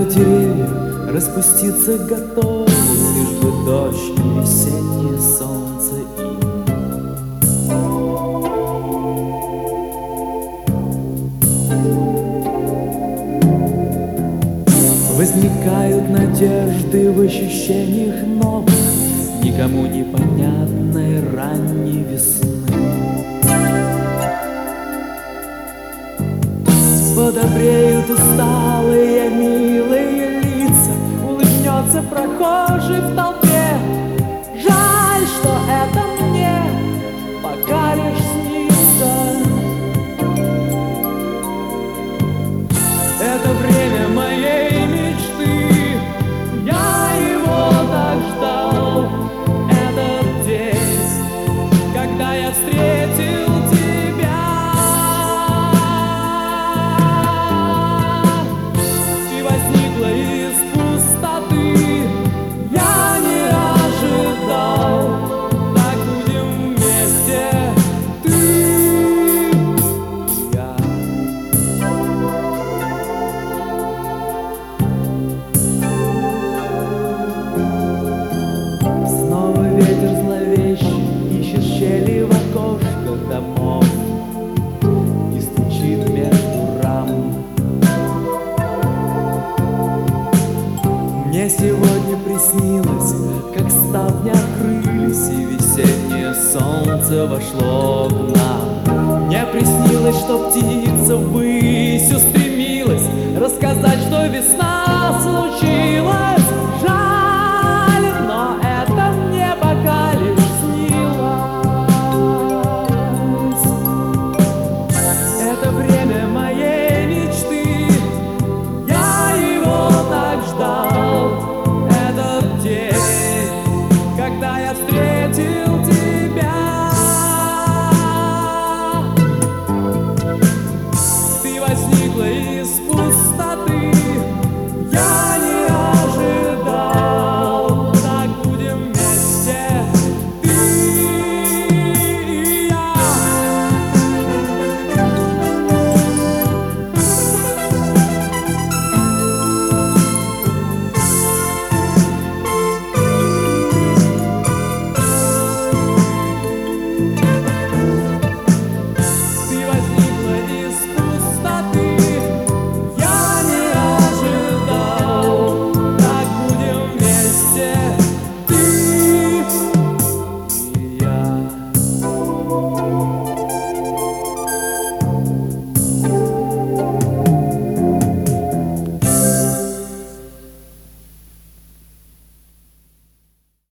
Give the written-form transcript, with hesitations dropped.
деревья распуститься готовы, лишь бы дождь и весеннее солнце им. Возникают надежды в ощущениях новых, никому непонятной ранней весны. Подобреют усталые милые лица, улыбнется прохожий в толпе. Жаль, что это мне пока лишь снится. Это время моей мечты, я его так ждал. Этот день, когда я встретил тебя. Ты возникла из пустоты, я не ожидал. Так будем вместе, ты и я. Снова ветер зловещий ищет щели в окошках домов и стучит между рам. Мне сегодня приснилось, как ставни открылись и весеннее солнце вошло к нам. Мне приснилось, что птица ввысь устремилась рассказать, что весна случилась.